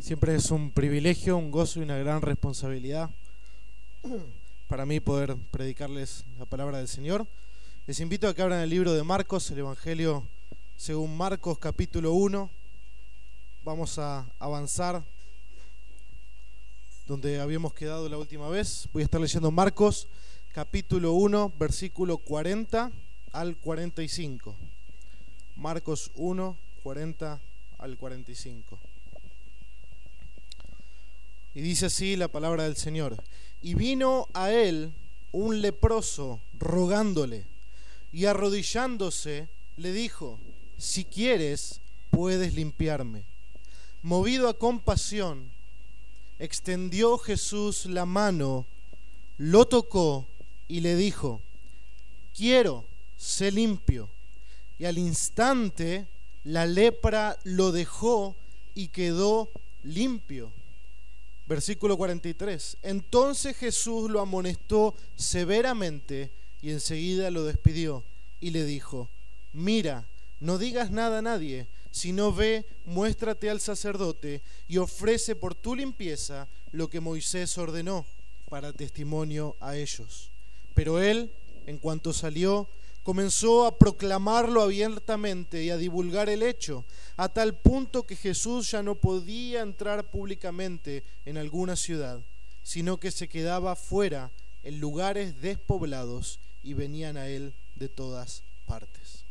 Siempre es un privilegio, un gozo y una gran responsabilidad para mí poder predicarles la palabra del Señor. Les invito a que abran el libro de Marcos, el Evangelio según Marcos capítulo 1. Vamos a avanzar donde habíamos quedado la última vez. Voy a estar leyendo Marcos capítulo 1, versículo 40 al 45. Marcos 1, 40 al 45. Y dice así la palabra del Señor: y vino a él un leproso rogándole, y arrodillándose le dijo: si quieres, puedes limpiarme. Movido a compasión, extendió Jesús la mano, lo tocó y le dijo: quiero, sé limpio. Y al instante la lepra lo dejó y quedó limpio. Versículo 43. Entonces Jesús lo amonestó severamente y enseguida lo despidió y le dijo: mira, no digas nada a nadie, sino ve, muéstrate al sacerdote y ofrece por tu limpieza lo que Moisés ordenó para testimonio a ellos. Pero él, en cuanto salió, comenzó a proclamarlo abiertamente y a divulgar el hecho, a tal punto que Jesús ya no podía entrar públicamente en alguna ciudad, sino que se quedaba fuera en lugares despoblados y venían a él de todas partes.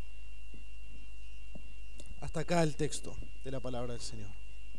Hasta acá el texto de la palabra del Señor.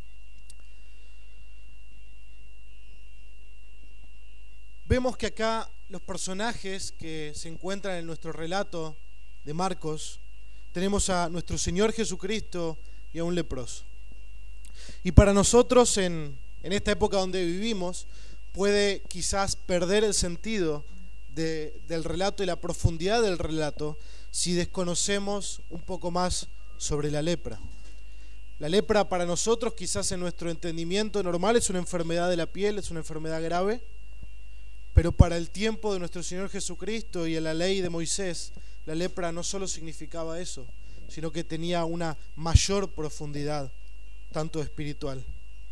Vemos que acá los personajes que se encuentran en nuestro relato de Marcos, tenemos a nuestro Señor Jesucristo y a un leproso. Y para nosotros en esta época donde vivimos, puede quizás perder el sentido del relato y la profundidad del relato si desconocemos un poco más sobre la lepra. La lepra para nosotros, quizás en nuestro entendimiento normal, es una enfermedad de la piel, es una enfermedad grave. Pero para el tiempo de nuestro Señor Jesucristo y en la ley de Moisés, la lepra no solo significaba eso, sino que tenía una mayor profundidad, tanto espiritual.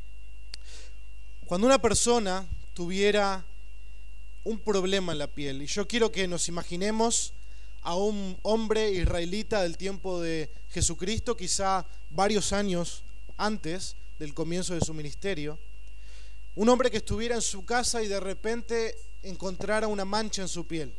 Cuando una persona tuviera un problema en la piel, y yo quiero que nos imaginemos a un hombre israelita del tiempo de Jesucristo, quizá varios años antes del comienzo de su ministerio, un hombre que estuviera en su casa y de repente encontrara una mancha en su piel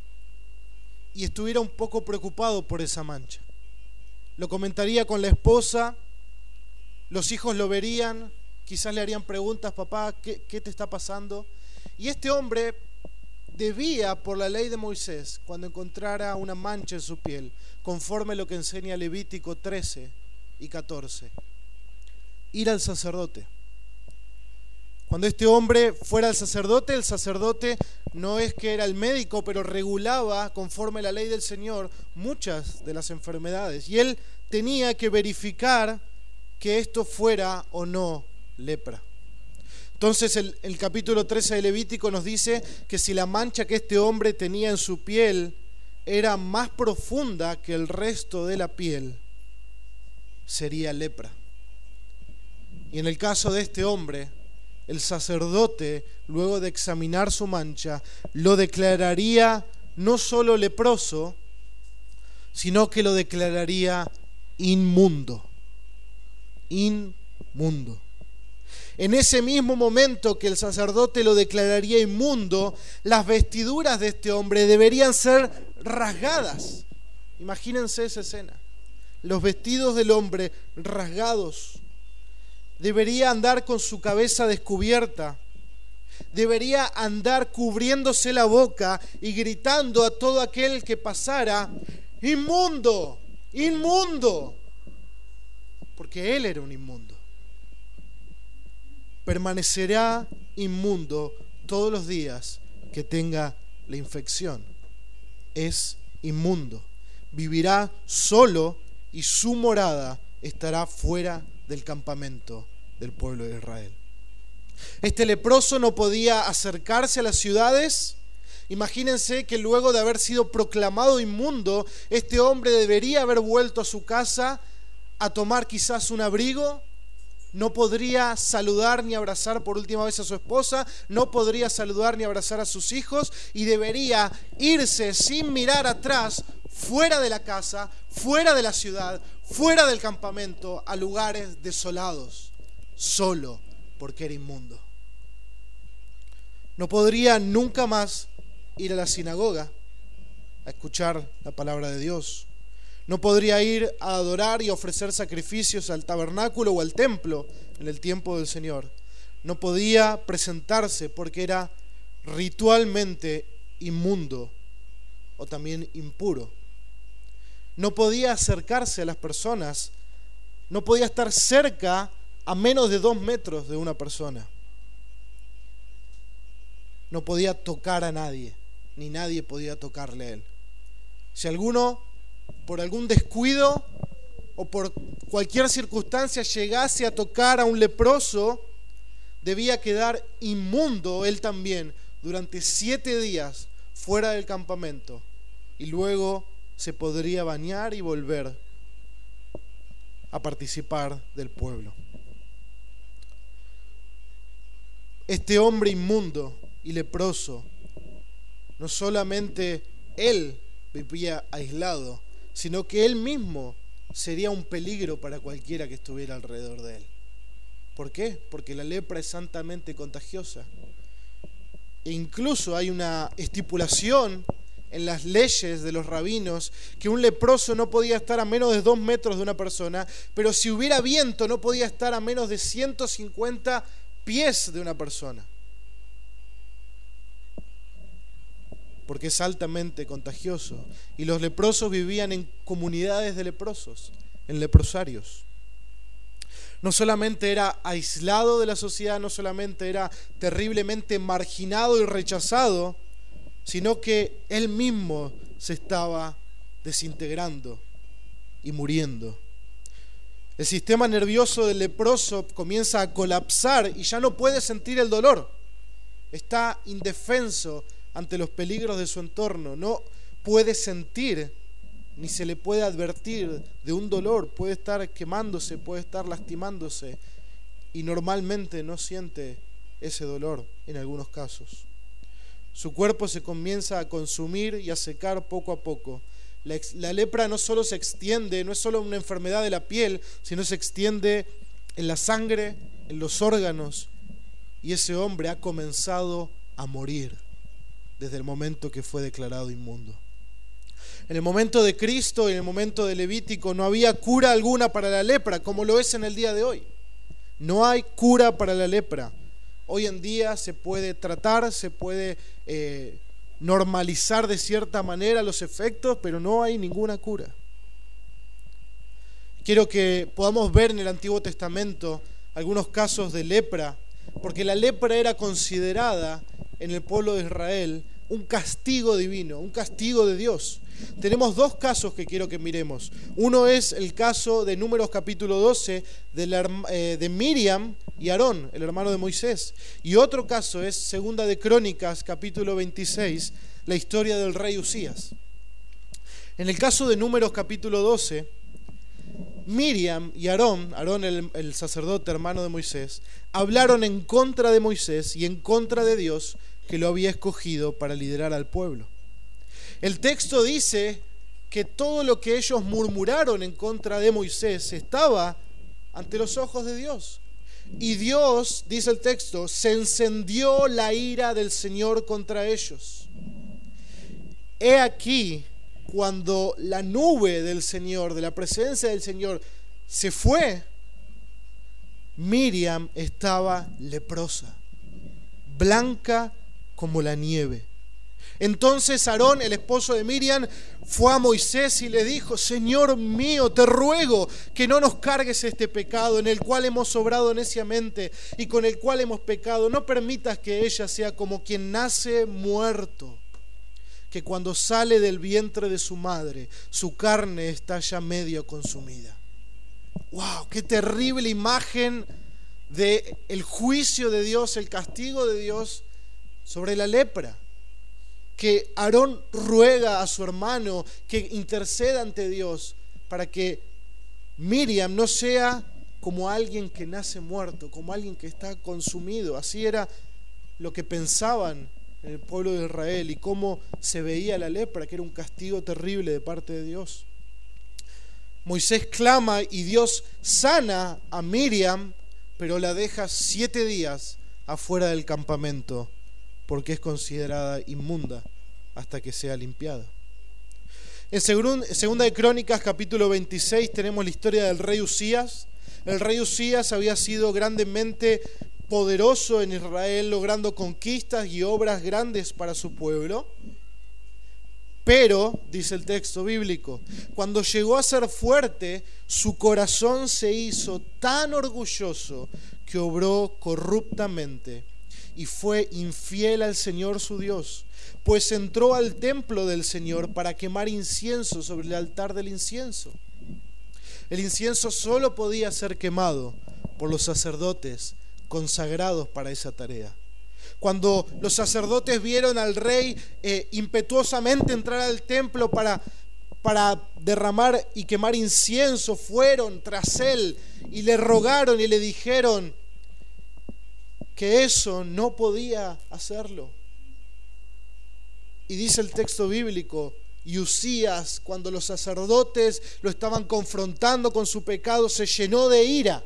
y estuviera un poco preocupado por esa mancha. Lo comentaría con la esposa, los hijos lo verían, quizás le harían preguntas: papá, ¿qué te está pasando? Y este hombre debía, por la ley de Moisés, cuando encontrara una mancha en su piel, conforme lo que enseña Levítico 13 y 14, ir al sacerdote. Cuando este hombre fuera al sacerdote, el sacerdote no es que era el médico, pero regulaba, conforme a la ley del Señor, muchas de las enfermedades. Y él tenía que verificar que esto fuera o no lepra. Entonces el capítulo 13 de Levítico nos dice que si la mancha que este hombre tenía en su piel era más profunda que el resto de la piel, sería lepra. Y en el caso de este hombre, el sacerdote, luego de examinar su mancha, lo declararía no solo leproso, sino que lo declararía inmundo. Inmundo. En ese mismo momento que el sacerdote lo declararía inmundo, las vestiduras de este hombre deberían ser rasgadas. Imagínense esa escena. Los vestidos del hombre rasgados. Debería andar con su cabeza descubierta. Debería andar cubriéndose la boca y gritando a todo aquel que pasara: ¡inmundo! ¡Inmundo! Porque él era un inmundo. Permanecerá inmundo todos los días que tenga la infección. Es inmundo. Vivirá solo y su morada estará fuera del campamento del pueblo de Israel. Este leproso no podía acercarse a las ciudades. Imagínense que luego de haber sido proclamado inmundo, este hombre debería haber vuelto a su casa a tomar quizás un abrigo, no podría saludar ni abrazar por última vez a su esposa, no podría saludar ni abrazar a sus hijos, y debería irse sin mirar atrás, fuera de la casa, fuera de la ciudad, fuera del campamento, a lugares desolados, solo porque era inmundo. No podría nunca más ir a la sinagoga a escuchar la palabra de Dios. No podría ir a adorar y ofrecer sacrificios al tabernáculo o al templo en el tiempo del Señor. No podía presentarse porque era ritualmente inmundo o también impuro. No podía acercarse a las personas, no podía estar cerca a menos de 2 metros de una persona. No podía tocar a nadie, ni nadie podía tocarle a él. Si alguno, por algún descuido o por cualquier circunstancia, llegase a tocar a un leproso, debía quedar inmundo él también durante 7 días fuera del campamento, y luego se podría bañar y volver a participar del pueblo. Este hombre inmundo y leproso, no solamente él vivía aislado, sino que él mismo sería un peligro para cualquiera que estuviera alrededor de él. ¿Por qué? Porque la lepra es santamente contagiosa. E incluso hay una estipulación en las leyes de los rabinos que un leproso no podía estar a menos de 2 metros de una persona, pero si hubiera viento no podía estar a menos de 150 pies de una persona, porque es altamente contagioso. Y los leprosos vivían en comunidades de leprosos, en leprosarios. No solamente era aislado de la sociedad, no solamente era terriblemente marginado y rechazado, sino que él mismo se estaba desintegrando y muriendo. El sistema nervioso del leproso comienza a colapsar y ya no puede sentir el dolor. Está indefenso ante los peligros de su entorno, no puede sentir ni se le puede advertir de un dolor, puede estar quemándose, puede estar lastimándose, y normalmente no siente ese dolor en algunos casos. Su cuerpo se comienza a consumir y a secar poco a poco. La lepra no solo se extiende, no es solo una enfermedad de la piel, sino se extiende en la sangre, en los órganos, y ese hombre ha comenzado a morir desde el momento que fue declarado inmundo. En el momento de Cristo y en el momento de Levítico no había cura alguna para la lepra, como lo es en el día de hoy. No hay cura para la lepra. Hoy en día se puede tratar, se puede normalizar de cierta manera los efectos, pero no hay ninguna cura. Quiero que podamos ver en el Antiguo Testamento algunos casos de lepra, porque la lepra era considerada en el pueblo de Israel un castigo divino, un castigo de Dios. Tenemos 2 casos que quiero que miremos. Uno es el caso de Números capítulo 12 de Miriam y Aarón, el hermano de Moisés. Y otro caso es Segunda de Crónicas capítulo 26, la historia del rey Usías. En el caso de Números capítulo 12, Miriam y Aarón el sacerdote hermano de Moisés, hablaron en contra de Moisés y en contra de Dios, que lo había escogido para liderar al pueblo. El texto dice que todo lo que ellos murmuraron en contra de Moisés estaba ante los ojos de Dios. Y Dios, dice el texto, se encendió la ira del Señor contra ellos. He aquí, cuando la nube del Señor, de la presencia del Señor, se fue, Miriam estaba leprosa, blanca como la nieve. Entonces Aarón, el esposo de Miriam, fue a Moisés y le dijo: Señor mío, te ruego que no nos cargues este pecado en el cual hemos obrado neciamente y con el cual hemos pecado. No permitas que ella sea como quien nace muerto, que cuando sale del vientre de su madre, su carne está ya medio consumida. ¡Wow! ¡Qué terrible imagen del juicio de Dios, el castigo de Dios sobre la lepra! Que Aarón ruega a su hermano que interceda ante Dios para que Miriam no sea como alguien que nace muerto, como alguien que está consumido. Así era lo que pensaban en el pueblo de Israel y cómo se veía la lepra, que era un castigo terrible de parte de Dios. Moisés clama y Dios sana a Miriam, pero la deja 7 días afuera del campamento porque es considerada inmunda hasta que sea limpiada. En Segunda de Crónicas, capítulo 26, tenemos la historia del rey Usías. El rey Usías había sido grandemente poderoso en Israel, logrando conquistas y obras grandes para su pueblo. Pero, dice el texto bíblico, cuando llegó a ser fuerte, su corazón se hizo tan orgulloso que obró corruptamente y fue infiel al Señor su Dios, pues entró al templo del Señor para quemar incienso sobre el altar del incienso. El incienso solo podía ser quemado por los sacerdotes consagrados para esa tarea. Cuando los sacerdotes vieron al rey impetuosamente entrar al templo para derramar y quemar incienso, fueron tras él y le rogaron y le dijeron que eso no podía hacerlo. Y dice el texto bíblico, y Usías, cuando los sacerdotes lo estaban confrontando con su pecado, se llenó de ira.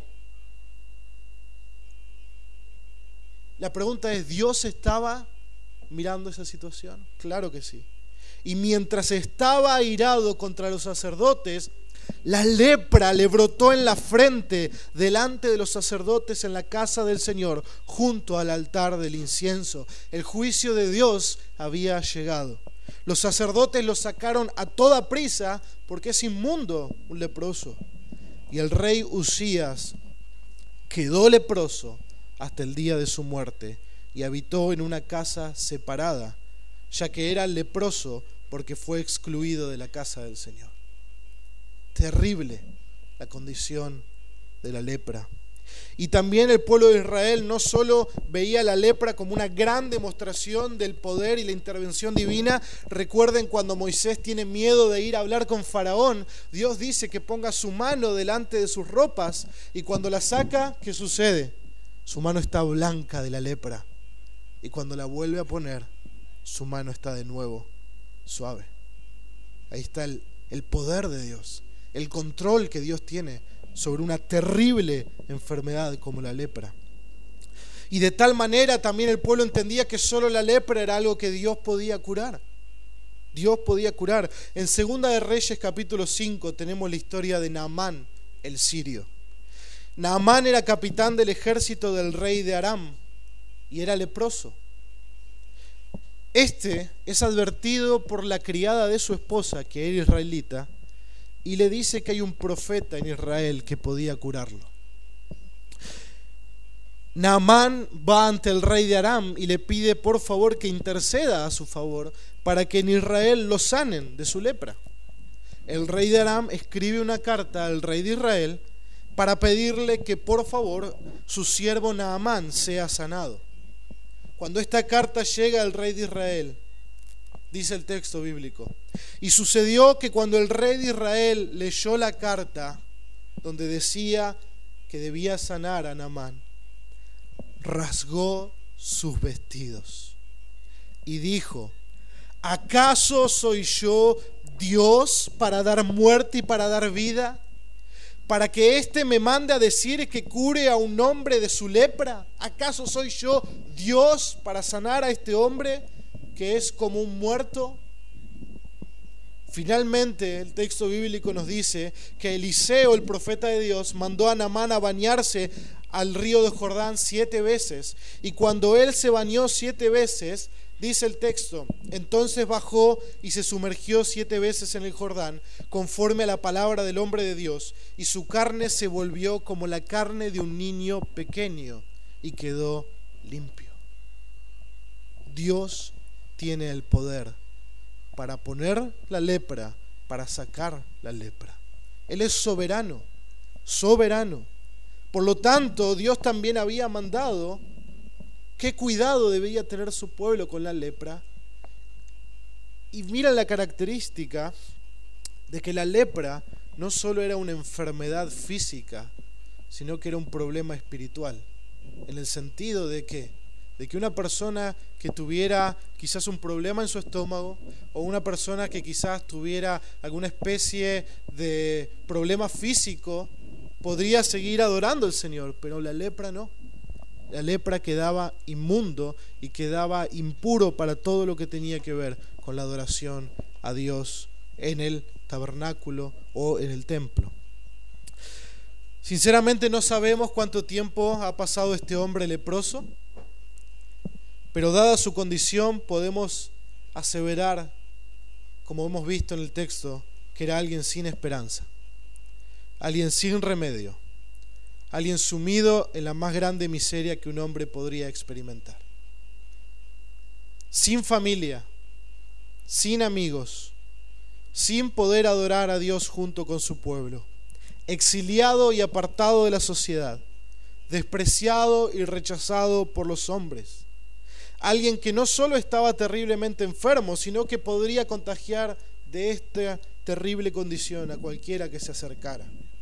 La pregunta es, ¿Dios estaba mirando esa situación? Claro que sí. Y mientras estaba airado contra los sacerdotes, la lepra le brotó en la frente delante de los sacerdotes en la casa del Señor, junto al altar del incienso. El juicio de Dios había llegado. Los sacerdotes lo sacaron a toda prisa porque es inmundo un leproso. Y el rey Usías quedó leproso hasta el día de su muerte y habitó en una casa separada, ya que era leproso porque fue excluido de la casa del Señor. Terrible la condición de la lepra. Y también el pueblo de Israel no solo veía la lepra como una gran demostración del poder y la intervención divina. Recuerden cuando Moisés tiene miedo de ir a hablar con Faraón, Dios dice que ponga su mano delante de sus ropas y cuando la saca, ¿qué sucede? Su mano está blanca de la lepra y cuando la vuelve a poner, su mano está de nuevo suave. Ahí está el poder de Dios, el control que Dios tiene sobre una terrible enfermedad como la lepra. Y de tal manera también el pueblo entendía que solo la lepra era algo que Dios podía curar. Dios podía curar. En Segunda de Reyes capítulo 5 tenemos la historia de Naamán, el sirio. Naamán era capitán del ejército del rey de Aram y era leproso. Este es advertido por la criada de su esposa, que era israelita, y le dice que hay un profeta en Israel que podía curarlo. Naamán va ante el rey de Aram y le pide por favor que interceda a su favor para que en Israel lo sanen de su lepra. El rey de Aram escribe una carta al rey de Israel para pedirle que por favor su siervo Naamán sea sanado. Cuando esta carta llega al rey de Israel, dice el texto bíblico, y sucedió que cuando el rey de Israel leyó la carta donde decía que debía sanar a Naamán, rasgó sus vestidos y dijo: ¿acaso soy yo Dios para dar muerte y para dar vida? ¿Para que éste me mande a decir que cure a un hombre de su lepra? ¿Acaso soy yo Dios para sanar a este hombre que es como un muerto? Finalmente, el texto bíblico nos dice que Eliseo, el profeta de Dios, mandó a Naamán a bañarse al río de Jordán 7 veces. Y cuando él se bañó 7 veces, dice el texto, entonces bajó y se sumergió 7 veces en el Jordán, conforme a la palabra del hombre de Dios, y su carne se volvió como la carne de un niño pequeño, y quedó limpio. Dios tiene el poder para poner la lepra, para sacar la lepra. Él es soberano, soberano. Por lo tanto, Dios también había mandado qué cuidado debía tener su pueblo con la lepra. Y mira la característica de que la lepra no solo era una enfermedad física, sino que era un problema espiritual, en el sentido de que una persona que tuviera quizás un problema en su estómago, o una persona que quizás tuviera alguna especie de problema físico, podría seguir adorando al Señor, pero la lepra no. La lepra quedaba inmundo y quedaba impuro para todo lo que tenía que ver con la adoración a Dios en el tabernáculo o en el templo. Sinceramente no sabemos cuánto tiempo ha pasado este hombre leproso, pero dada su condición podemos aseverar, como hemos visto en el texto, que era alguien sin esperanza, alguien sin remedio, alguien sumido en la más grande miseria que un hombre podría experimentar. Sin familia, sin amigos, sin poder adorar a Dios junto con su pueblo, exiliado y apartado de la sociedad, despreciado y rechazado por los hombres. Alguien que no solo estaba terriblemente enfermo, sino que podría contagiar de esta terrible condición a cualquiera que se acercara.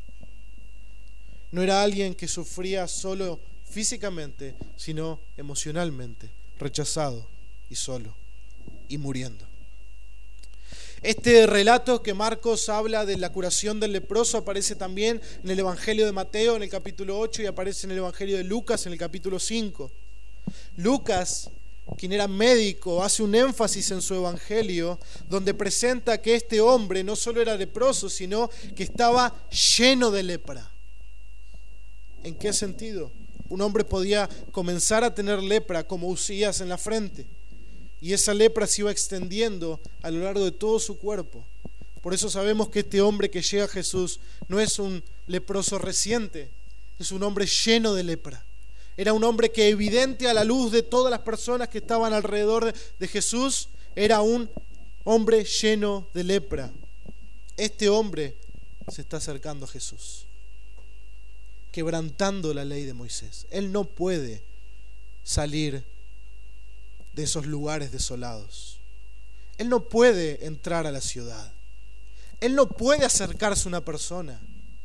No era alguien que sufría solo físicamente, sino emocionalmente, rechazado y solo, y muriendo. Este relato que Marcos habla de la curación del leproso aparece también en el Evangelio de Mateo en el capítulo 8 y aparece en el Evangelio de Lucas en el capítulo 5. Lucas, quien era médico, hace un énfasis en su evangelio donde presenta que este hombre no solo era leproso, sino que estaba lleno de lepra. ¿En qué sentido? Un hombre podía comenzar a tener lepra como Usías en la frente, y esa lepra se iba extendiendo a lo largo de todo su cuerpo. Por eso sabemos que este hombre que llega a Jesús no es un leproso reciente, es un hombre lleno de lepra. Era un hombre que, evidente a la luz de todas las personas que estaban alrededor de Jesús, era un hombre lleno de lepra. Este hombre se está acercando a Jesús, quebrantando la ley de Moisés. Él no puede salir de esos lugares desolados. Él no puede entrar a la ciudad. Él no puede acercarse a una persona.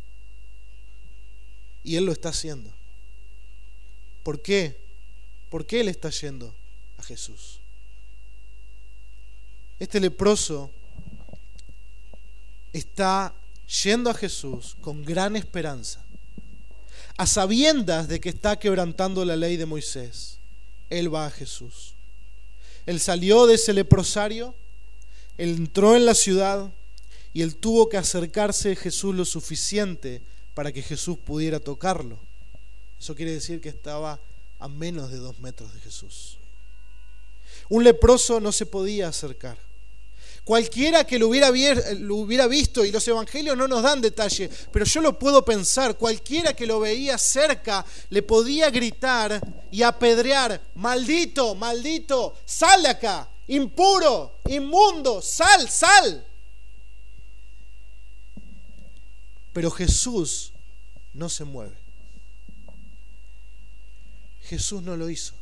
Y él lo está haciendo. ¿Por qué? ¿Por qué él está yendo a Jesús? Este leproso está yendo a Jesús con gran esperanza, a sabiendas de que está quebrantando la ley de Moisés. Él va a Jesús. Él salió de ese leprosario, él entró en la ciudad y él tuvo que acercarse a Jesús lo suficiente para que Jesús pudiera tocarlo. Eso quiere decir que estaba a menos de 2 metros de Jesús. Un leproso no se podía acercar. Cualquiera que lo hubiera visto, y los evangelios no nos dan detalle, pero yo lo puedo pensar, cualquiera que lo veía cerca le podía gritar y apedrear: maldito, maldito, sal de acá, impuro, inmundo, sal, sal. Pero Jesús no se mueve. Jesús no lo hizo.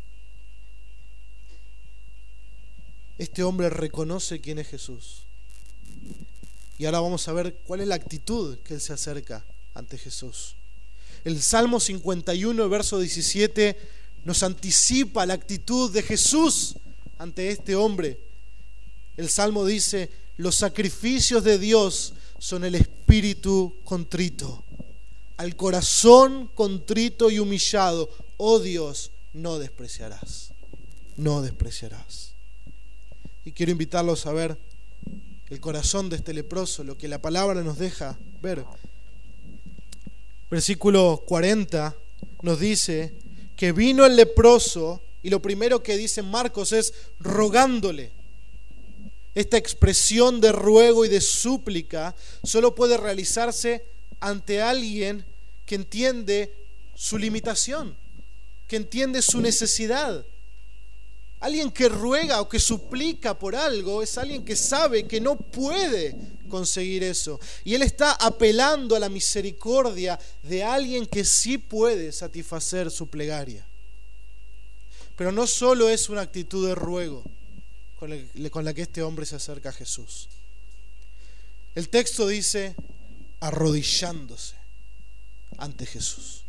Este hombre reconoce quién es Jesús. Y ahora vamos a ver cuál es la actitud que él se acerca ante Jesús. El Salmo 51, verso 17, nos anticipa la actitud de Jesús ante este hombre. El Salmo dice: los sacrificios de Dios son el espíritu contrito. Al corazón contrito y humillado, oh Dios, no despreciarás. No despreciarás. Y quiero invitarlos a ver el corazón de este leproso, lo que la palabra nos deja ver. Versículo 40 nos dice que vino el leproso, y lo primero que dice Marcos es rogándole. Esta expresión de ruego y de súplica solo puede realizarse ante alguien que entiende su limitación, que entiende su necesidad. Alguien que ruega o que suplica por algo es alguien que sabe que no puede conseguir eso. Y él está apelando a la misericordia de alguien que sí puede satisfacer su plegaria. Pero no solo es una actitud de ruego con la que este hombre se acerca a Jesús. El texto dice arrodillándose. ante Jesús.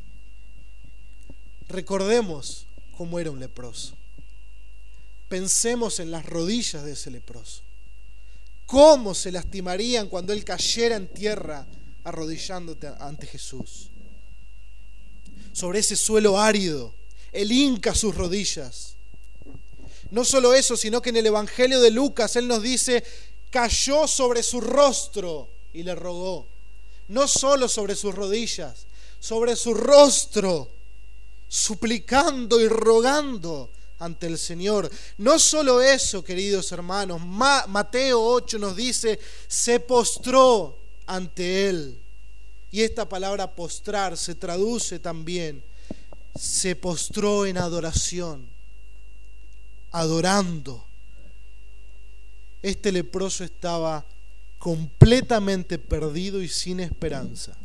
Recordemos cómo era un leproso. Pensemos en las rodillas de ese leproso. Cómo se lastimarían cuando él cayera en tierra arrodillándote ante Jesús. Sobre ese suelo árido, él hinca sus rodillas. No solo eso, sino que en el Evangelio de Lucas él nos dice, cayó sobre su rostro y le rogó. No solo sobre sus rodillas, sobre su rostro, suplicando y rogando ante el Señor. No solo eso, queridos hermanos, Mateo 8 nos dice, se postró ante él. Y esta palabra postrar se traduce también, se postró en adoración, adorando. Este leproso estaba completamente perdido y sin esperanza.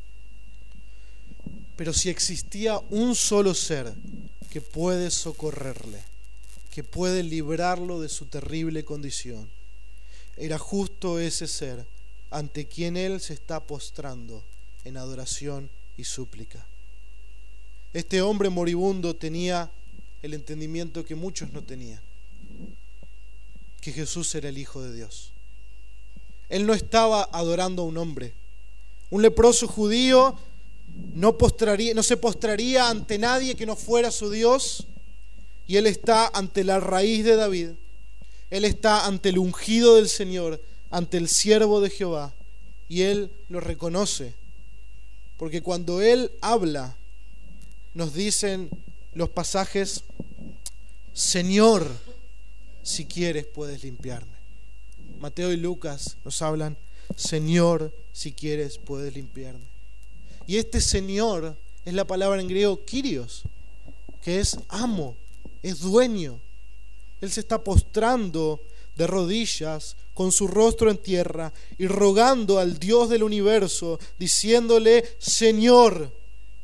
Pero si existía un solo ser que puede socorrerle, que puede librarlo de su terrible condición, era justo ese ser ante quien él se está postrando en adoración y súplica. Este hombre moribundo tenía el entendimiento que muchos no tenían, que Jesús era el Hijo de Dios. Él no estaba adorando a un hombre. Un leproso judío no se postraría ante nadie que no fuera su Dios, y él está ante la raíz de David. Él está ante el ungido del Señor, ante el siervo de Jehová, y él lo reconoce, porque cuando él habla, nos dicen los pasajes, Señor, si quieres puedes limpiarme. Mateo y Lucas nos hablan, Señor, si quieres puedes limpiarme. Y este Señor es la palabra en griego Kyrios, que es amo, es dueño. Él se está postrando de rodillas con su rostro en tierra y rogando al Dios del universo, diciéndole, Señor.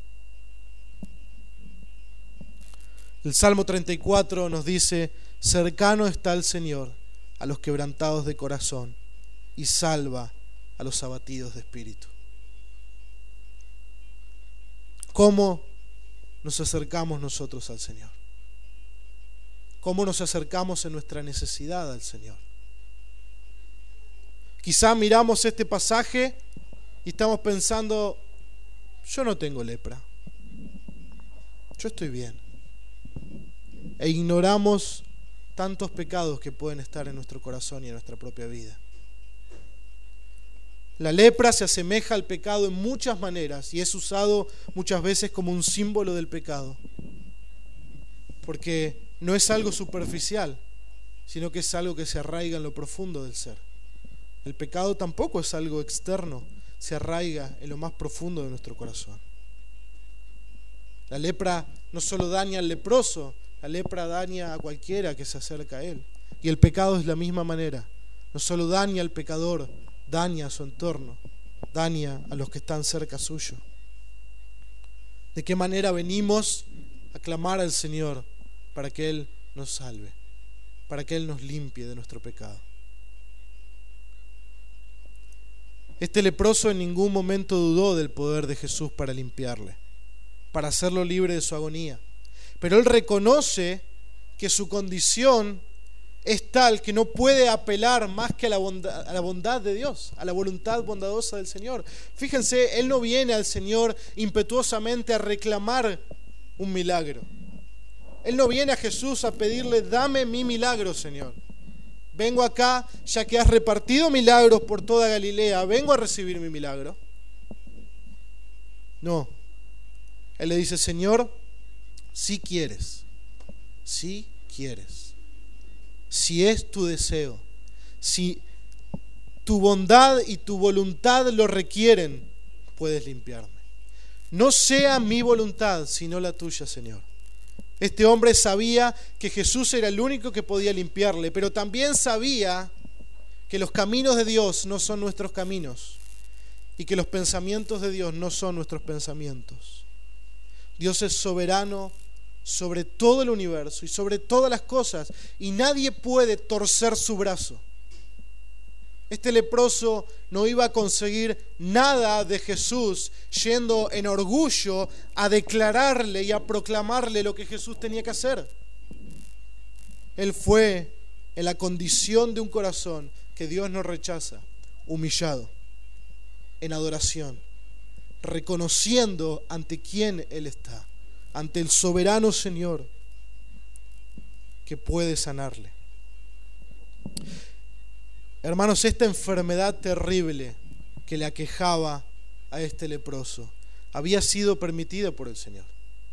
El Salmo 34 nos dice, cercano está el Señor a los quebrantados de corazón y salva a los abatidos de espíritu. ¿Cómo nos acercamos nosotros al Señor? ¿Cómo nos acercamos en nuestra necesidad al Señor? Quizá miramos este pasaje y estamos pensando, yo no tengo lepra, yo estoy bien. E ignoramos tantos pecados que pueden estar en nuestro corazón y en nuestra propia vida. La lepra se asemeja al pecado en muchas maneras y es usado muchas veces como un símbolo del pecado, porque no es algo superficial, sino que es algo que se arraiga en lo profundo del ser. El pecado tampoco es algo externo, se arraiga en lo más profundo de nuestro corazón. La lepra no solo daña al leproso, la lepra daña a cualquiera que se acerca a él. Y el pecado es la misma manera. No solo daña al pecador, daña a su entorno, daña a los que están cerca suyo. ¿De qué manera venimos a clamar al Señor para que Él nos salve, para que Él nos limpie de nuestro pecado? Este leproso en ningún momento dudó del poder de Jesús para limpiarle, para hacerlo libre de su agonía. Pero él reconoce que su condición es tal que no puede apelar más que a la bondad de Dios, a la voluntad bondadosa del Señor. Fíjense, él no viene al Señor impetuosamente a reclamar un milagro. Él no viene a Jesús a pedirle, dame mi milagro, Señor. Vengo acá, ya que has repartido milagros por toda Galilea, vengo a recibir mi milagro. No. Él le dice, Señor, si quieres, si quieres, si es tu deseo, si tu bondad y tu voluntad lo requieren, puedes limpiarme. No sea mi voluntad, sino la tuya, Señor. Este hombre sabía que Jesús era el único que podía limpiarle, pero también sabía que los caminos de Dios no son nuestros caminos y que los pensamientos de Dios no son nuestros pensamientos. Dios es soberano sobre todo el universo y sobre todas las cosas, y nadie puede torcer su brazo. Este leproso no iba a conseguir nada de Jesús yendo en orgullo a declararle y a proclamarle lo que Jesús tenía que hacer. Él fue en la condición de un corazón que Dios no rechaza, humillado, en adoración, reconociendo ante quién Él está, ante el soberano Señor que puede sanarle. Hermanos, esta enfermedad terrible que le aquejaba a este leproso había sido permitida por el Señor.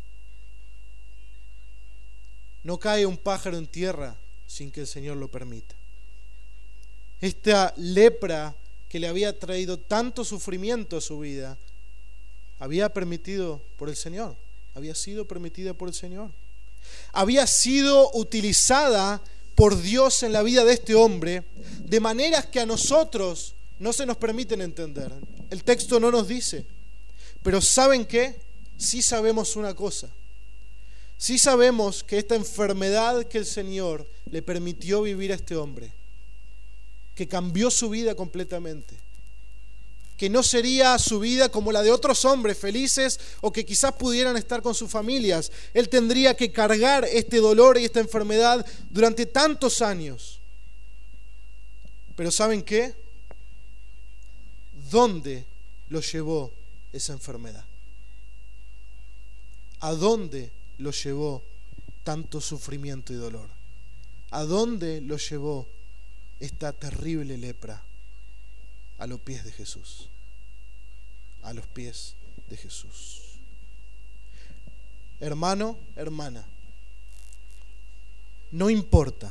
No cae un pájaro en tierra sin que el Señor lo permita. Esta lepra que le había traído tanto sufrimiento a su vida había permitido por el Señor, había sido permitida por el Señor. Había sido utilizada por Dios en la vida de este hombre de maneras que a nosotros no se nos permiten entender. El texto no nos dice, pero ¿saben qué? Sí sabemos una cosa. Sí sabemos que esta enfermedad que el Señor le permitió vivir a este hombre, que cambió su vida completamente, que no sería su vida como la de otros hombres felices o que quizás pudieran estar con sus familias. Él tendría que cargar este dolor y esta enfermedad durante tantos años. Pero ¿saben qué? ¿Dónde lo llevó esa enfermedad? ¿A dónde lo llevó tanto sufrimiento y dolor? ¿A dónde lo llevó esta terrible lepra? A los pies de Jesús. A los pies de Jesús. Hermano, hermana, no importa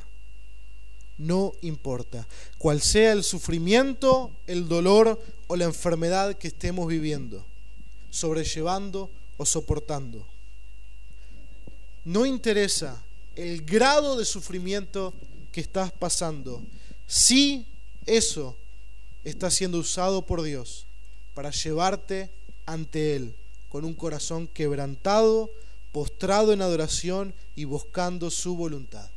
cuál sea el sufrimiento, el dolor o la enfermedad que estemos viviendo, sobrellevando o soportando. No interesa el grado de sufrimiento que estás pasando, si eso está siendo usado por Dios para llevarte ante Él con un corazón quebrantado, postrado en adoración y buscando su voluntad.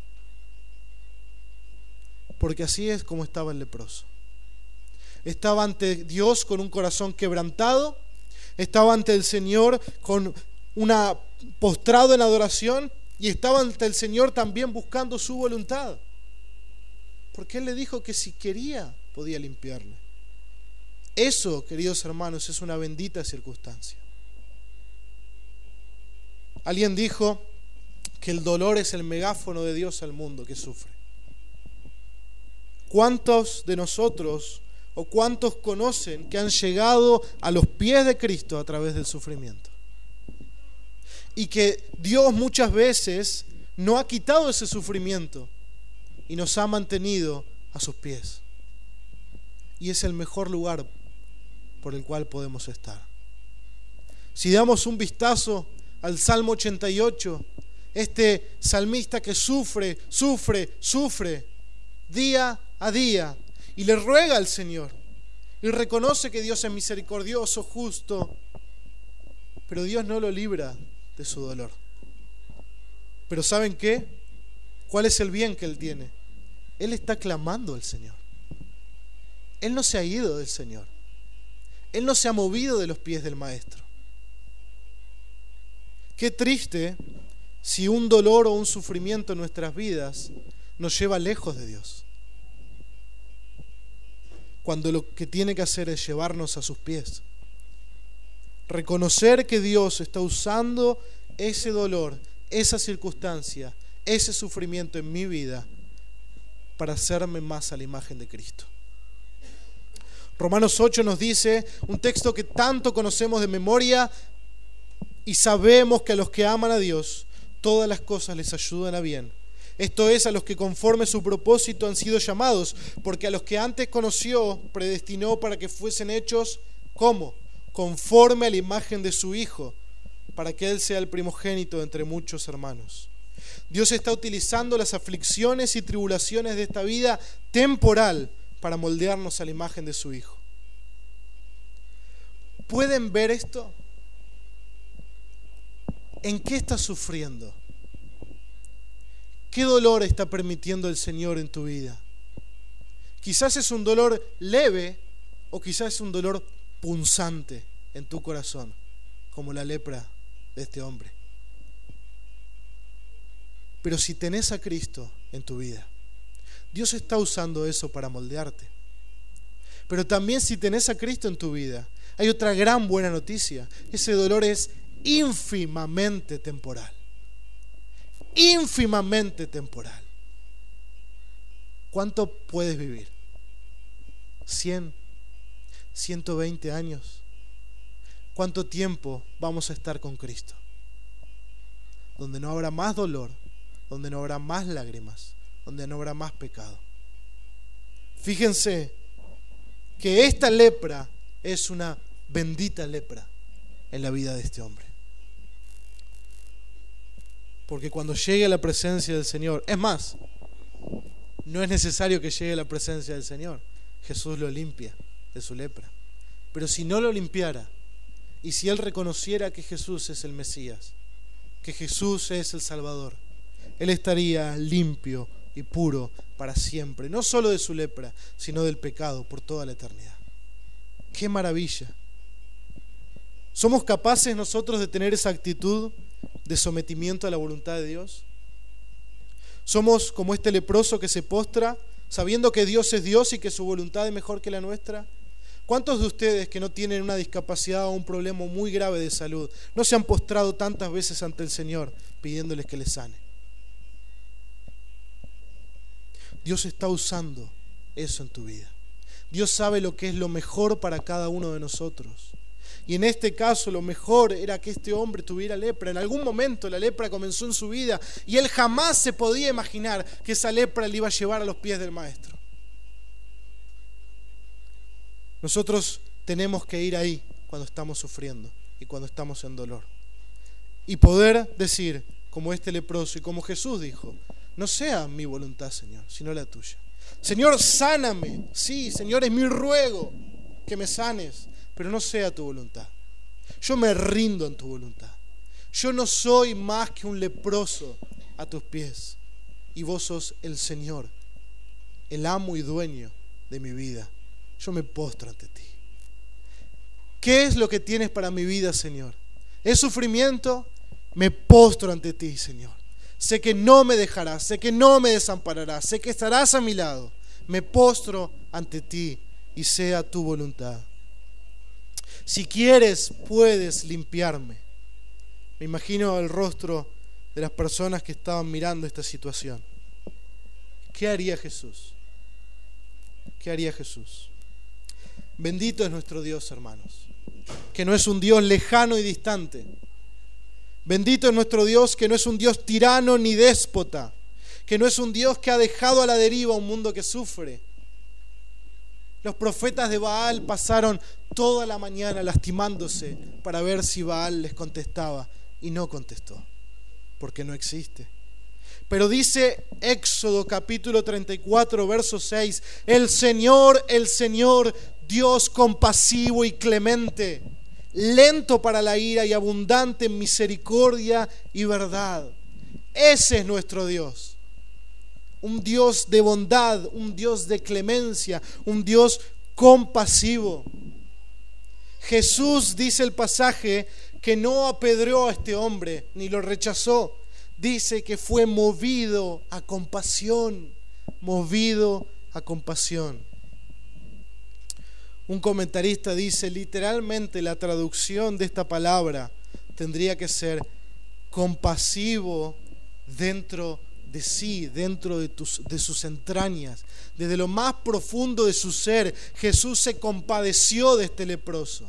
Porque así es como estaba el leproso. Estaba ante Dios con un corazón quebrantado, estaba ante el Señor con postrado en adoración y estaba ante el Señor también buscando su voluntad. Porque Él le dijo que si quería podía limpiarle. Eso, queridos hermanos, es una bendita circunstancia. Alguien dijo que el dolor es el megáfono de Dios al mundo que sufre. ¿Cuántos de nosotros o cuántos conocen que han llegado a los pies de Cristo a través del sufrimiento? Y que Dios muchas veces no ha quitado ese sufrimiento y nos ha mantenido a sus pies. Y es el mejor lugar por el cual podemos estar. Si damos un vistazo al Salmo 88, este salmista que sufre día a día y le ruega al Señor y reconoce que Dios es misericordioso, justo, pero Dios no lo libra de su dolor. Pero ¿saben qué? ¿Cuál es el bien que él tiene? Él está clamando al Señor. Él no se ha ido del Señor. Él no se ha movido de los pies del Maestro. Qué triste si un dolor o un sufrimiento en nuestras vidas nos lleva lejos de Dios, cuando lo que tiene que hacer es llevarnos a sus pies. Reconocer que Dios está usando ese dolor, esa circunstancia, ese sufrimiento en mi vida para hacerme más a la imagen de Cristo. Romanos 8 nos dice, un texto que tanto conocemos de memoria, y sabemos que a los que aman a Dios, todas las cosas les ayudan a bien. Esto es, a los que conforme su propósito han sido llamados, porque a los que antes conoció, predestinó para que fuesen hechos, ¿cómo? Conforme a la imagen de su Hijo, para que Él sea el primogénito entre muchos hermanos. Dios está utilizando las aflicciones y tribulaciones de esta vida temporal para moldearnos a la imagen de su Hijo. ¿Pueden ver esto? ¿En qué estás sufriendo? ¿Qué dolor está permitiendo el Señor en tu vida? Quizás es un dolor leve o quizás es un dolor punzante en tu corazón, como la lepra de este hombre. Pero si tenés a Cristo en tu vida, Dios está usando eso para moldearte. Pero también si tenés a Cristo en tu vida, hay otra gran buena noticia. Ese dolor es ínfimamente temporal. Ínfimamente temporal. ¿Cuánto puedes vivir? ¿100? ¿120 años? ¿Cuánto tiempo vamos a estar con Cristo? Donde no habrá más dolor, donde no habrá más lágrimas, donde no habrá más pecado. Fíjense que esta lepra es una bendita lepra en la vida de este hombre. Porque cuando llegue a la presencia del Señor, es más, no es necesario que llegue a la presencia del Señor. Jesús lo limpia de su lepra. Pero si no lo limpiara, y si él reconociera que Jesús es el Mesías, que Jesús es el Salvador, él estaría limpio y puro para siempre, no solo de su lepra, sino del pecado por toda la eternidad. ¡Qué maravilla! ¿Somos capaces nosotros de tener esa actitud de sometimiento a la voluntad de Dios? ¿Somos como este leproso que se postra sabiendo que Dios es Dios y que su voluntad es mejor que la nuestra? ¿Cuántos de ustedes que no tienen una discapacidad o un problema muy grave de salud no se han postrado tantas veces ante el Señor pidiéndoles que les sane? Dios está usando eso en tu vida. Dios sabe lo que es lo mejor para cada uno de nosotros. Y en este caso lo mejor era que este hombre tuviera lepra. En algún momento la lepra comenzó en su vida y él jamás se podía imaginar que esa lepra le iba a llevar a los pies del Maestro. Nosotros tenemos que ir ahí cuando estamos sufriendo y cuando estamos en dolor. Y poder decir, como este leproso y como Jesús dijo, no sea mi voluntad, Señor, sino la tuya. Señor, sáname. Sí, Señor, es mi ruego que me sanes, pero no sea tu voluntad. Yo me rindo en tu voluntad. Yo no soy más que un leproso a tus pies. Y vos sos el Señor, el amo y dueño de mi vida. Yo me postro ante ti. ¿Qué es lo que tienes para mi vida, Señor? ¿Es sufrimiento? Me postro ante ti, Señor. Sé que no me dejarás, sé que no me desampararás, sé que estarás a mi lado. Me postro ante ti y sea tu voluntad. Si quieres, puedes limpiarme. Me imagino el rostro de las personas que estaban mirando esta situación. ¿Qué haría Jesús? ¿Qué haría Jesús? Bendito es nuestro Dios, hermanos, que no es un Dios lejano y distante. Bendito es nuestro Dios, que no es un Dios tirano ni déspota, que no es un Dios que ha dejado a la deriva un mundo que sufre. Los profetas de Baal pasaron toda la mañana lastimándose para ver si Baal les contestaba, y no contestó, porque no existe. Pero dice Éxodo capítulo 34, verso 6, el Señor, Dios compasivo y clemente, lento para la ira y abundante en misericordia y verdad. Ese es nuestro Dios. Un Dios de bondad, un Dios de clemencia, un Dios compasivo. Jesús, dice el pasaje, que no apedreó a este hombre ni lo rechazó. Dice que fue movido a compasión, movido a compasión. Un comentarista dice, literalmente la traducción de esta palabra tendría que ser compasivo dentro de sí, dentro de sus entrañas. Desde lo más profundo de su ser, Jesús se compadeció de este leproso.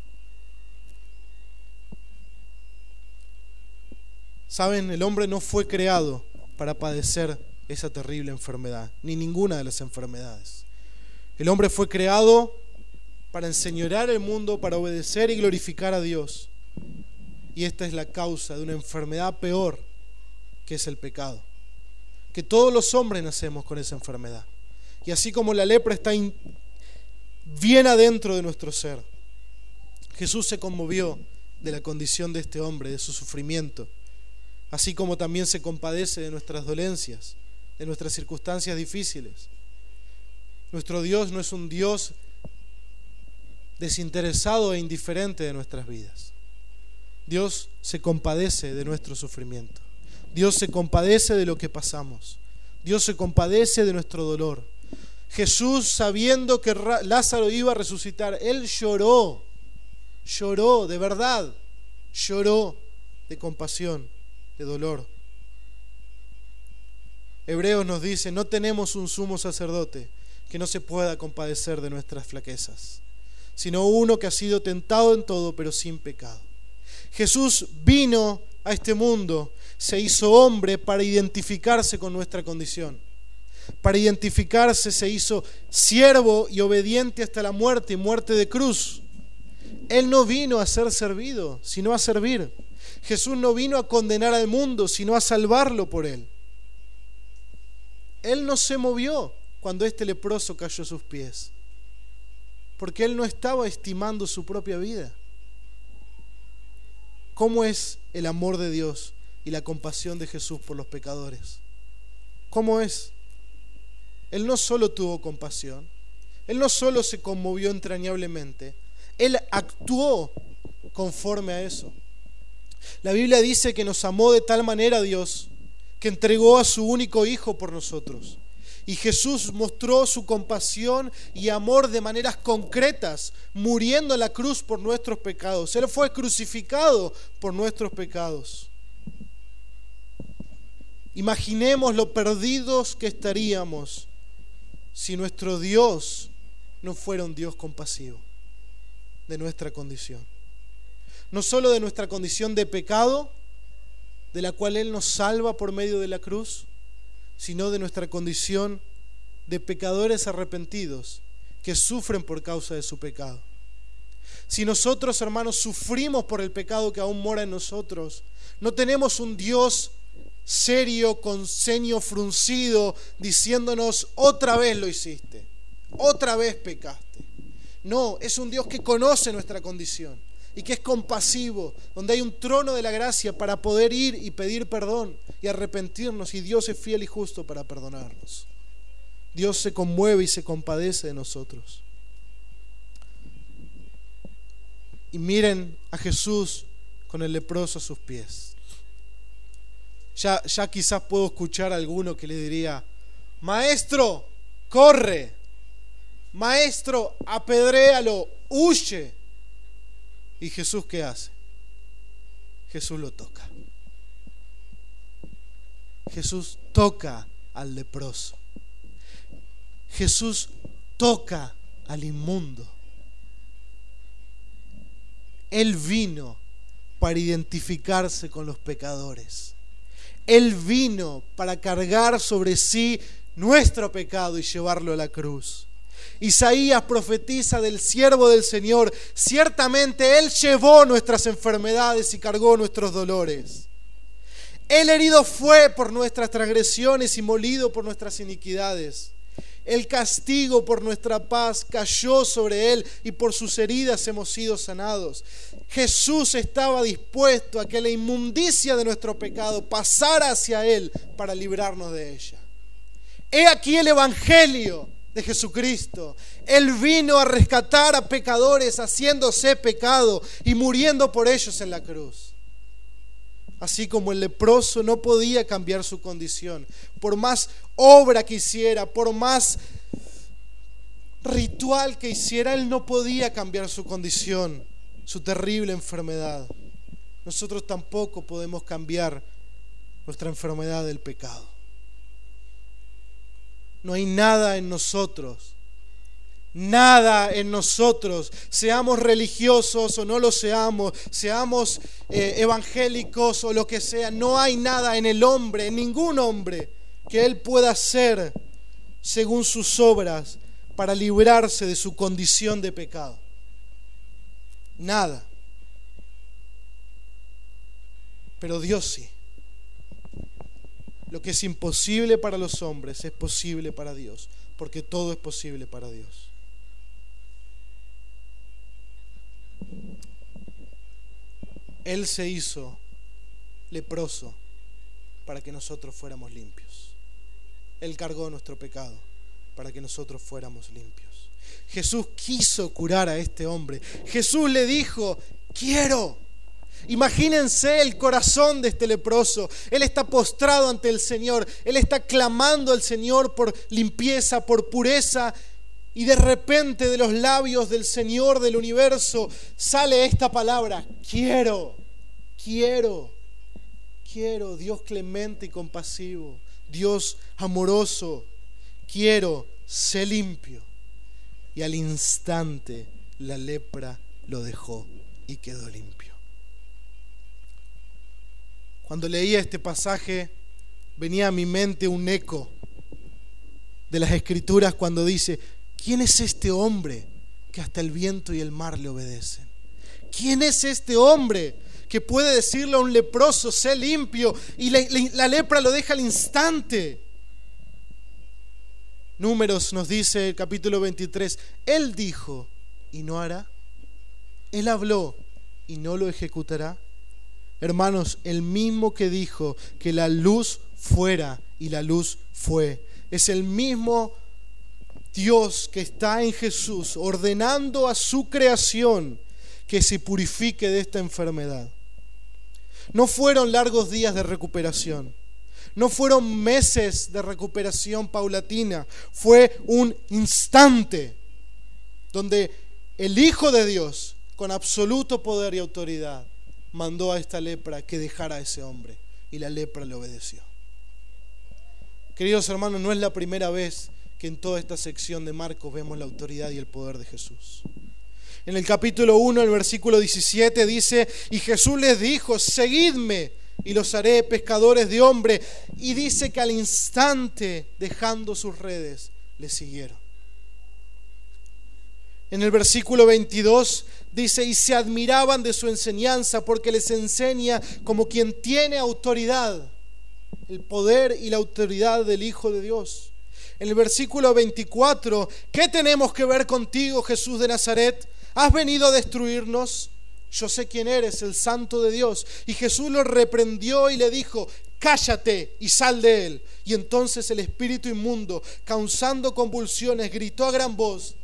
Saben, el hombre no fue creado para padecer esa terrible enfermedad, ni ninguna de las enfermedades. El hombre fue creado para enseñorear el mundo, para obedecer y glorificar a Dios. Y esta es la causa de una enfermedad peor, que es el pecado. Que todos los hombres nacemos con esa enfermedad. Y así como la lepra está bien adentro de nuestro ser, Jesús se conmovió de la condición de este hombre, de su sufrimiento, así como también se compadece de nuestras dolencias, de nuestras circunstancias difíciles. Nuestro Dios no es un Dios desinteresado e indiferente de nuestras vidas. Dios se compadece de nuestro sufrimiento. Dios se compadece de lo que pasamos. Dios se compadece de nuestro dolor. Jesús, sabiendo que Lázaro iba a resucitar, Él lloró, de verdad, lloró de compasión, de dolor. Hebreos nos dice: no tenemos un sumo sacerdote que no se pueda compadecer de nuestras flaquezas, sino uno que ha sido tentado en todo, pero sin pecado. Jesús vino a este mundo, se hizo hombre para identificarse con nuestra condición. Para identificarse se hizo siervo y obediente hasta la muerte y muerte de cruz. Él no vino a ser servido, sino a servir. Jesús no vino a condenar al mundo, sino a salvarlo por él. Él no se movió cuando este leproso cayó a sus pies, porque él no estaba estimando su propia vida. ¿Cómo es el amor de Dios y la compasión de Jesús por los pecadores? ¿Cómo es? Él no solo tuvo compasión, Él no solo se conmovió entrañablemente, Él actuó conforme a eso. La Biblia dice que nos amó de tal manera Dios que entregó a su único Hijo por nosotros. Y Jesús mostró su compasión y amor de maneras concretas, muriendo en la cruz por nuestros pecados. Él fue crucificado por nuestros pecados. Imaginemos lo perdidos que estaríamos si nuestro Dios no fuera un Dios compasivo de nuestra condición. No solo de nuestra condición de pecado, de la cual Él nos salva por medio de la cruz, sino de nuestra condición de pecadores arrepentidos que sufren por causa de su pecado. Si nosotros, hermanos, sufrimos por el pecado que aún mora en nosotros, no tenemos un Dios serio, con ceño fruncido, diciéndonos: otra vez lo hiciste, otra vez pecaste. No, es un Dios que conoce nuestra condición y que es compasivo, donde hay un trono de la gracia para poder ir y pedir perdón y arrepentirnos, y Dios es fiel y justo para perdonarnos. Dios se conmueve y se compadece de nosotros. Y miren a Jesús con el leproso a sus pies. Ya quizás puedo escuchar a alguno que le diría: maestro, corre, maestro, apedréalo, huye. ¿Y Jesús qué hace? Jesús lo toca. Jesús toca al leproso. Jesús toca al inmundo. Él vino para identificarse con los pecadores. Él vino para cargar sobre sí nuestro pecado y llevarlo a la cruz. Isaías profetiza del siervo del Señor: ciertamente Él llevó nuestras enfermedades y cargó nuestros dolores. Él herido fue por nuestras transgresiones y molido por nuestras iniquidades. El castigo por nuestra paz cayó sobre Él, y por sus heridas hemos sido sanados. Jesús estaba dispuesto a que la inmundicia de nuestro pecado pasara hacia Él para librarnos de ella. He aquí el Evangelio de Jesucristo. Él vino a rescatar a pecadores haciéndose pecado y muriendo por ellos en la cruz. Así como el leproso no podía cambiar su condición, por más obra que hiciera, por más ritual que hiciera, él no podía cambiar su condición, su terrible enfermedad. Nosotros tampoco podemos cambiar nuestra enfermedad del pecado. No hay nada en nosotros, seamos religiosos o no lo seamos, seamos evangélicos o lo que sea, no hay nada en el hombre, en ningún hombre, que él pueda hacer según sus obras para librarse de su condición de pecado. Nada. Pero Dios sí. Lo que es imposible para los hombres es posible para Dios, porque todo es posible para Dios. Él se hizo leproso para que nosotros fuéramos limpios. Él cargó nuestro pecado para que nosotros fuéramos limpios. Jesús quiso curar a este hombre. Jesús le dijo: quiero. Imagínense el corazón de este leproso. Él está postrado ante el Señor. Él está clamando al Señor por limpieza, por pureza. Y de repente de los labios del Señor del universo sale esta palabra: quiero, quiero, quiero. Dios clemente y compasivo, Dios amoroso, quiero, sé limpio. Y al instante la lepra lo dejó y quedó limpio. Cuando leía este pasaje, venía a mi mente un eco de las Escrituras cuando dice: ¿quién es este hombre que hasta el viento y el mar le obedecen? ¿Quién es este hombre que puede decirle a un leproso: sé limpio, y la lepra lo deja al instante? Números nos dice el capítulo 23: Él dijo y no hará. Él habló y no lo ejecutará. Hermanos, el mismo que dijo que la luz fuera y la luz fue, es el mismo Dios que está en Jesús ordenando a su creación que se purifique de esta enfermedad. No fueron largos días de recuperación, no fueron meses de recuperación paulatina, fue un instante donde el Hijo de Dios, con absoluto poder y autoridad, mandó a esta lepra que dejara a ese hombre, y la lepra le obedeció. Queridos hermanos, no es la primera vez que en toda esta sección de Marcos vemos la autoridad y el poder de Jesús. En el capítulo 1, el versículo 17 dice: y Jesús les dijo: seguidme y los haré pescadores de hombres. Y dice que al instante, dejando sus redes, le siguieron. En el versículo 22 dice: y se admiraban de su enseñanza, porque les enseña como quien tiene autoridad, el poder y la autoridad del Hijo de Dios. En el versículo 24: ¿qué tenemos que ver contigo, Jesús de Nazaret? ¿Has venido a destruirnos? Yo sé quién eres, el Santo de Dios. Y Jesús lo reprendió y le dijo: cállate y sal de él. Y entonces el espíritu inmundo, causando convulsiones, gritó a gran voz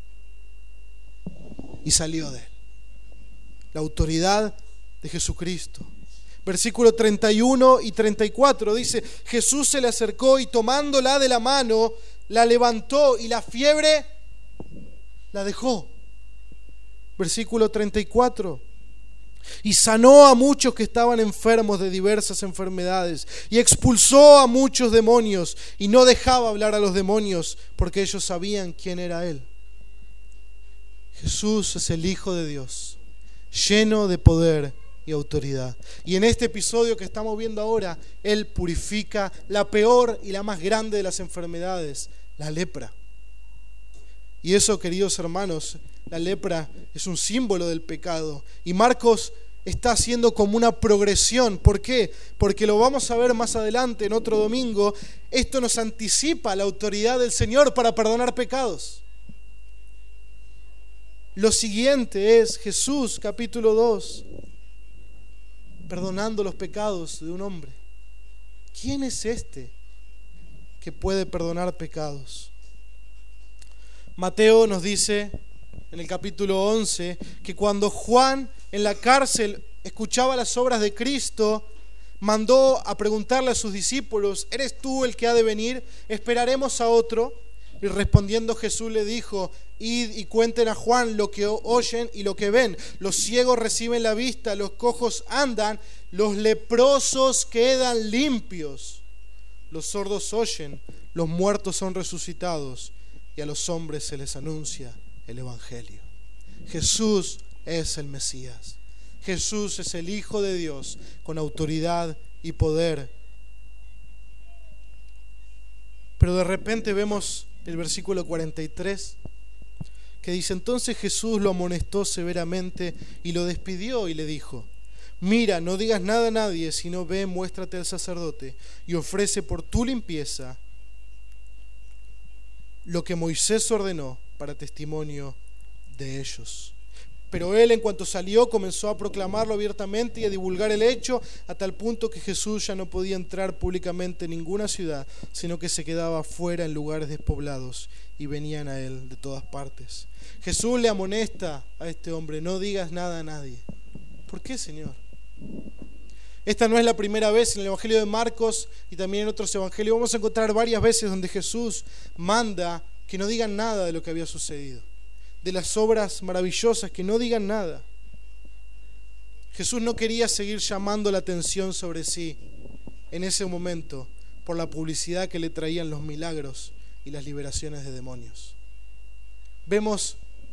y salió de él. La autoridad de Jesucristo. Versículo 31 y 34 dice: Jesús se le acercó y tomándola de la mano, la levantó y la fiebre la dejó. Versículo 34: y sanó a muchos que estaban enfermos de diversas enfermedades, y expulsó a muchos demonios, y no dejaba hablar a los demonios, porque ellos sabían quién era él. Jesús es el Hijo de Dios, lleno de poder y autoridad. Y en este episodio que estamos viendo ahora, Él purifica la peor y la más grande de las enfermedades, la lepra. Y eso, queridos hermanos, la lepra es un símbolo del pecado. Y Marcos está haciendo como una progresión. ¿Por qué? Porque lo vamos a ver más adelante en otro domingo. Esto nos anticipa la autoridad del Señor para perdonar pecados. Lo siguiente es Jesús, capítulo 2, perdonando los pecados de un hombre. ¿Quién es este que puede perdonar pecados? Mateo nos dice en el capítulo 11 que cuando Juan en la cárcel escuchaba las obras de Cristo, mandó a preguntarle a sus discípulos: ¿eres tú el que ha de venir? ¿Esperaremos a otro? Y respondiendo Jesús le dijo: id y cuenten a Juan lo que oyen y lo que ven. Los ciegos reciben la vista, los cojos andan, los leprosos quedan limpios, los sordos oyen, los muertos son resucitados, y a los hombres se les anuncia el Evangelio. Jesús es el Mesías. Jesús es el Hijo de Dios con autoridad y poder. Pero de repente vemos el versículo 43 que dice: entonces Jesús lo amonestó severamente y lo despidió y le dijo: mira, no digas nada a nadie, sino ve, muéstrate al sacerdote y ofrece por tu limpieza lo que Moisés ordenó para testimonio de ellos. Pero él, en cuanto salió, comenzó a proclamarlo abiertamente y a divulgar el hecho, a tal punto que Jesús ya no podía entrar públicamente en ninguna ciudad, sino que se quedaba fuera en lugares despoblados, y venían a él de todas partes. Jesús le amonesta a este hombre: no digas nada a nadie. ¿Por qué, Señor? Esta no es la primera vez. En el Evangelio de Marcos y también en otros evangelios vamos a encontrar varias veces donde Jesús manda que no digan nada de lo que había sucedido, de las obras maravillosas, que no digan nada. Jesús no quería seguir llamando la atención sobre sí en ese momento por la publicidad que le traían los milagros y las liberaciones de demonios. Vemos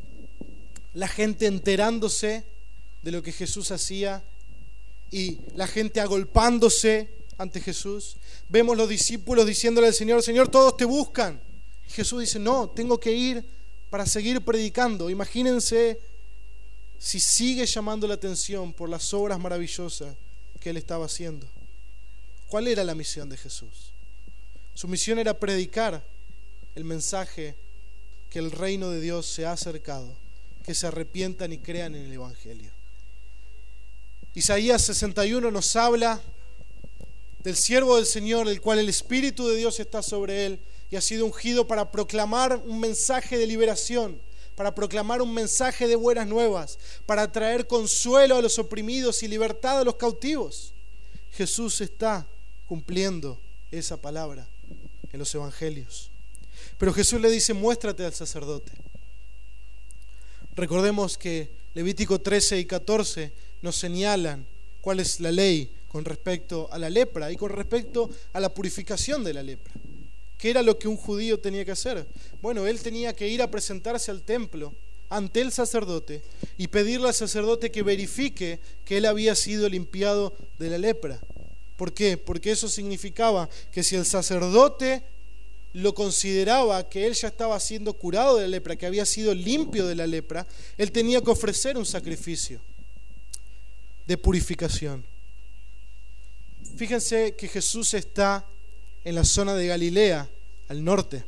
la gente enterándose de lo que Jesús hacía y la gente agolpándose ante Jesús. Vemos los discípulos diciéndole al Señor: Señor, todos te buscan. Y Jesús dice: no, tengo que ir para seguir predicando. Imagínense si sigue llamando la atención por las obras maravillosas que él estaba haciendo. ¿Cuál era la misión de Jesús? Su misión era predicar el mensaje que el reino de Dios se ha acercado, que se arrepientan y crean en el Evangelio. Isaías 61 nos habla del siervo del Señor, el cual el Espíritu de Dios está sobre él y ha sido ungido para proclamar un mensaje de liberación, para proclamar un mensaje de buenas nuevas, para traer consuelo a los oprimidos y libertad a los cautivos. Jesús está cumpliendo esa palabra en los evangelios. Pero Jesús le dice: muéstrate al sacerdote. Recordemos que Levítico 13 y 14 nos señalan cuál es la ley con respecto a la lepra y con respecto a la purificación de la lepra. ¿Qué era lo que un judío tenía que hacer? Bueno, él tenía que ir a presentarse al templo ante el sacerdote y pedirle al sacerdote que verifique que él había sido limpiado de la lepra. ¿Por qué? Porque eso significaba que si el sacerdote lo consideraba que él ya estaba siendo curado de la lepra, que había sido limpio de la lepra, él tenía que ofrecer un sacrificio de purificación. Fíjense que Jesús está en la zona de Galilea, al norte,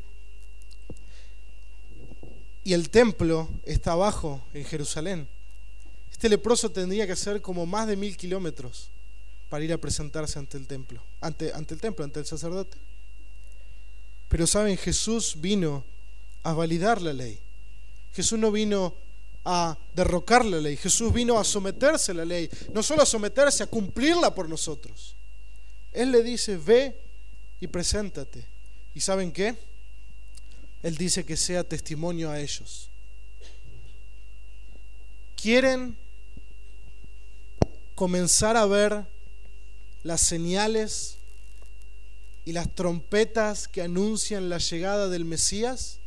y el templo está abajo, en Jerusalén. Este leproso tendría que hacer como más de 1000 kilómetros para ir a presentarse ante el templo, ante el sacerdote. Pero saben, Jesús vino a validar la ley. Jesús no vino a derrocar la ley. Jesús vino a someterse a la ley, no solo a someterse, a cumplirla por nosotros. Él le dice: ve y preséntate. ¿Y saben qué? Él dice que sea testimonio a ellos. ¿Quieren comenzar a ver las señales y las trompetas que anuncian la llegada del Mesías?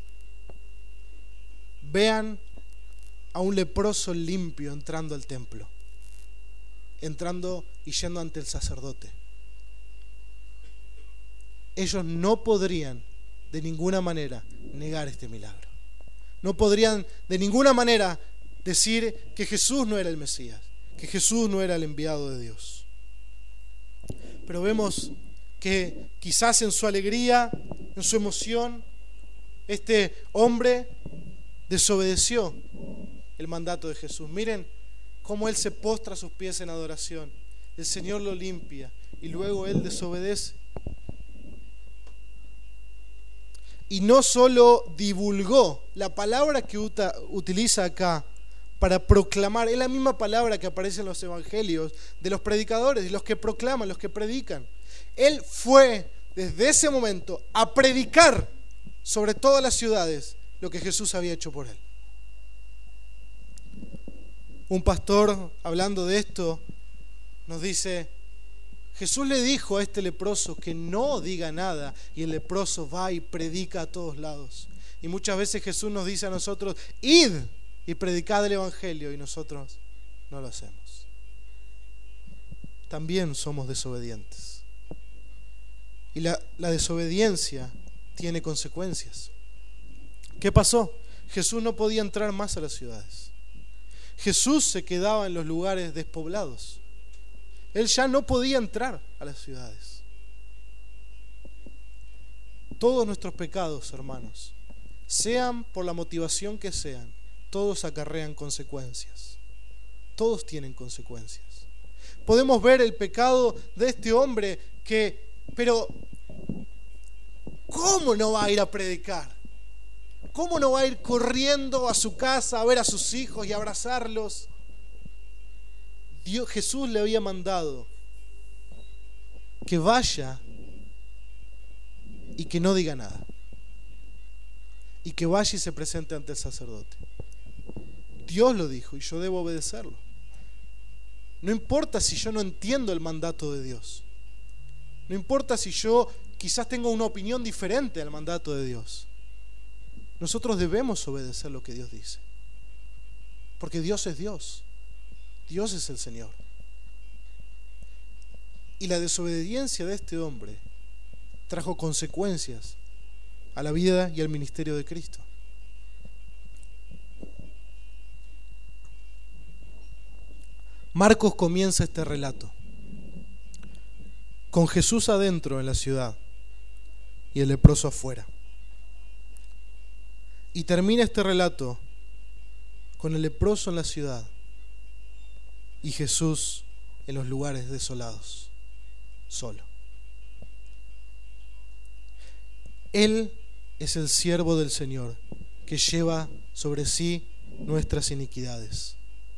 Vean a un leproso limpio entrando al templo, entrando y yendo ante el sacerdote. Ellos no podrían de ninguna manera negar este milagro. No podrían de ninguna manera decir que Jesús no era el Mesías, que Jesús no era el enviado de Dios. Pero vemos que quizás en su alegría, en su emoción, este hombre desobedeció el mandato de Jesús. Miren cómo él se postra a sus pies en adoración. El Señor lo limpia y luego él desobedece. Y no solo divulgó, la palabra que utiliza acá para proclamar es la misma palabra que aparece en los evangelios de los predicadores, de los que proclaman, los que predican. Él fue desde ese momento a predicar sobre todas las ciudades lo que Jesús había hecho por él. Un pastor, hablando de esto, nos dice: Jesús le dijo a este leproso que no diga nada, y el leproso va y predica a todos lados. Y muchas veces Jesús nos dice a nosotros: id y predicad el evangelio, y nosotros no lo hacemos. También somos desobedientes. Y la desobediencia tiene consecuencias. ¿Qué pasó? Jesús no podía entrar más a las ciudades. Jesús se quedaba en los lugares despoblados. Él ya no podía entrar a las ciudades. Todos nuestros pecados, hermanos, sean por la motivación que sean, todos acarrean consecuencias. Todos tienen consecuencias. Podemos ver el pecado de este hombre pero ¿cómo no va a ir a predicar? ¿Cómo no va a ir corriendo a su casa a ver a sus hijos y abrazarlos? Jesús le había mandado que vaya y que no diga nada. Y que vaya y se presente ante el sacerdote. Dios lo dijo y yo debo obedecerlo. No importa si yo no entiendo el mandato de Dios. No importa si yo quizás tengo una opinión diferente al mandato de Dios. Nosotros debemos obedecer lo que Dios dice. Porque Dios es Dios. Dios es el Señor. Y la desobediencia de este hombre trajo consecuencias a la vida y al ministerio de Cristo. Marcos comienza este relato con Jesús adentro en la ciudad y el leproso afuera. Y termina este relato con el leproso en la ciudad y Jesús en los lugares desolados, solo. Él es el siervo del Señor que lleva sobre sí nuestras iniquidades.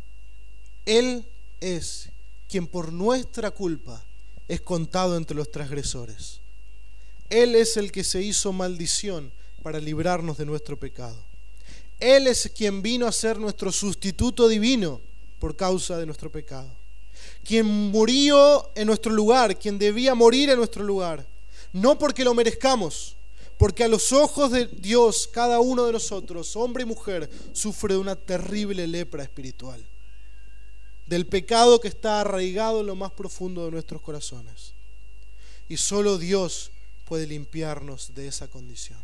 Él es quien por nuestra culpa es contado entre los transgresores. Él es el que se hizo maldición para librarnos de nuestro pecado. Él es quien vino a ser nuestro sustituto divino por causa de nuestro pecado. Quien murió en nuestro lugar, quien debía morir en nuestro lugar. No porque lo merezcamos, porque a los ojos de Dios, cada uno de nosotros, hombre y mujer, sufre de una terrible lepra espiritual. Del pecado que está arraigado en lo más profundo de nuestros corazones. Y solo Dios puede limpiarnos de esa condición.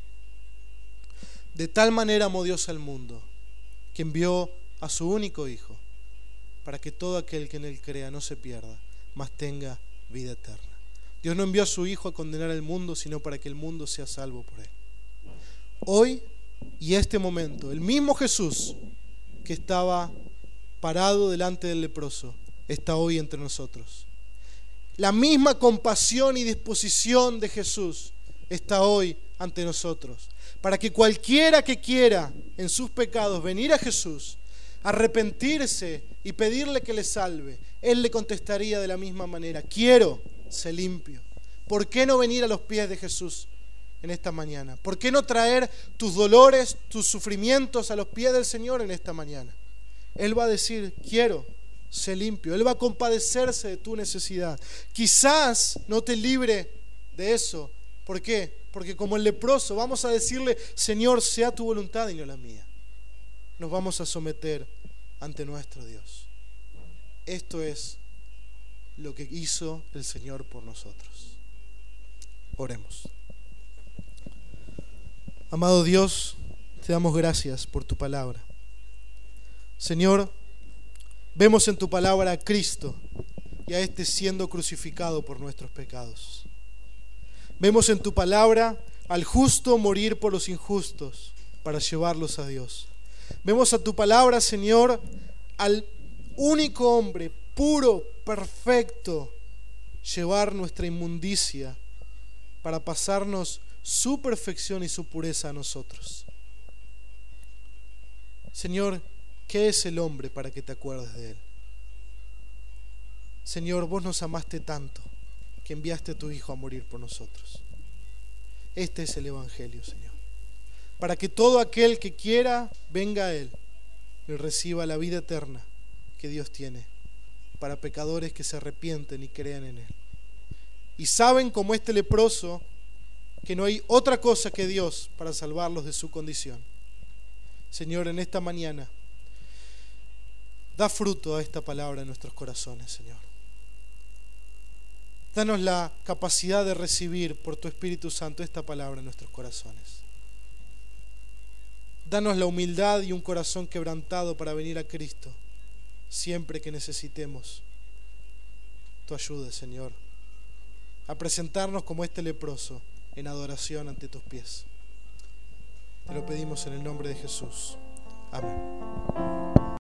De tal manera amó Dios al mundo, que envió a su único Hijo, para que todo aquel que en Él crea no se pierda, mas tenga vida eterna. Dios no envió a su Hijo a condenar al mundo, sino para que el mundo sea salvo por Él. Hoy y este momento, el mismo Jesús que estaba parado delante del leproso, está hoy entre nosotros. La misma compasión y disposición de Jesús está hoy ante nosotros, para que cualquiera que quiera en sus pecados venir a Jesús, arrepentirse y pedirle que le salve, Él le contestaría de la misma manera: quiero, sé limpio. ¿Por qué no venir a los pies de Jesús en esta mañana? ¿Por qué no traer tus dolores, tus sufrimientos a los pies del Señor en esta mañana? Él va a decir: quiero, sé limpio. Él va a compadecerse de tu necesidad. Quizás no te libre de eso. ¿Por qué? Porque como el leproso vamos a decirle: Señor, sea tu voluntad y no la mía. Nos vamos a someter ante nuestro Dios. Esto es lo que hizo el Señor por nosotros. Oremos. Amado Dios, te damos gracias por tu palabra. Señor, vemos en tu palabra a Cristo y a este siendo crucificado por nuestros pecados. Vemos en tu palabra al justo morir por los injustos para llevarlos a Dios. Vemos a tu palabra, Señor, al único hombre puro, perfecto, llevar nuestra inmundicia para pasarnos su perfección y su pureza a nosotros. Señor, ¿qué es el hombre para que te acuerdes de él? Señor, vos nos amaste tanto que enviaste a tu Hijo a morir por nosotros. Este es el Evangelio, Señor. Para que todo aquel que quiera venga a Él y reciba la vida eterna que Dios tiene para pecadores que se arrepienten y crean en Él. Y saben, como este leproso, que no hay otra cosa que Dios para salvarlos de su condición. Señor, en esta mañana, da fruto a esta palabra en nuestros corazones, Señor. Danos la capacidad de recibir por tu Espíritu Santo esta palabra en nuestros corazones. Danos la humildad y un corazón quebrantado para venir a Cristo siempre que necesitemos tu ayuda, Señor, a presentarnos como este leproso en adoración ante tus pies. Te lo pedimos en el nombre de Jesús. Amén.